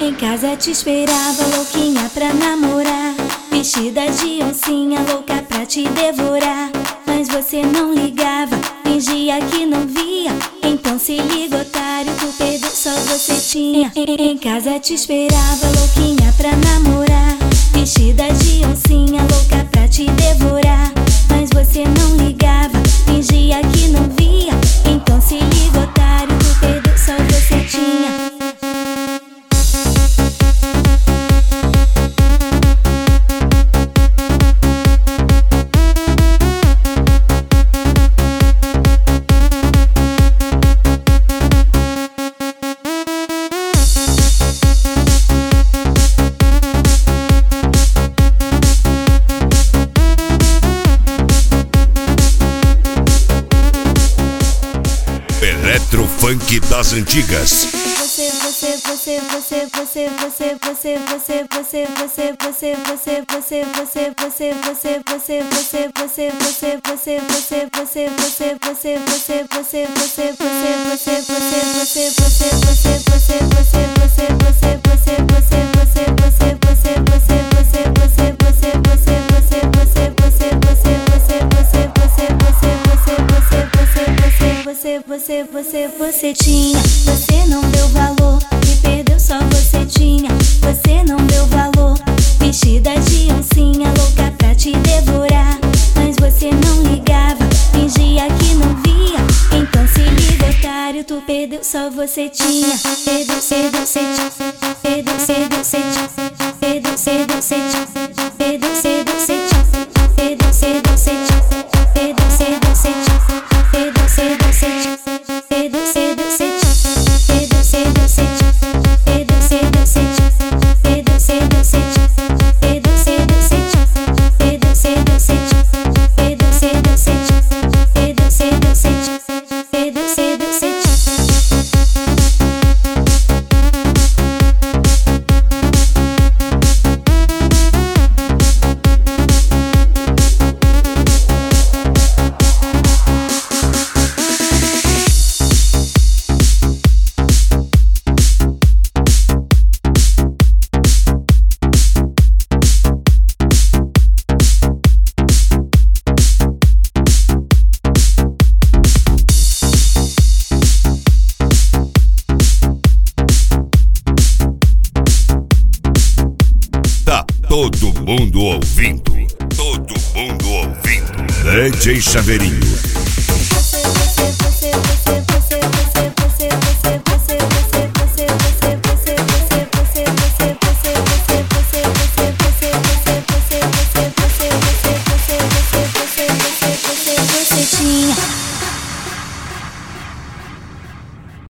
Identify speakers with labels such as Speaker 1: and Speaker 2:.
Speaker 1: Em casa te esperava, louquinha pra namorar, vestida de oncinha, louca pra te devorar. Mas você não ligava, fingia que não via. Então se liga, otário, tu perdeu, só você tinha. Em casa te esperava, louquinha pra namorar, vestida de oncinha, louca pra te devorar. Mas você não ligava, fingia que não via. Então se liga, otário, tu perdeu, só você tinha.
Speaker 2: Eletrofunk das antigas.
Speaker 1: Você tinha, você não deu valor, me perdeu, só você tinha. Você não deu valor, vestida de oncinha, louca pra te devorar. Mas você não ligava, fingia que não via. Então se liga, otário, tu perdeu, só você tinha. Perdeu, perdeu, perdeu, perdeu, perdeu, perdeu, perdeu, perdeu,
Speaker 2: Todo mundo ouvindo. Todo mundo ouvindo. DJ Chaveirinho.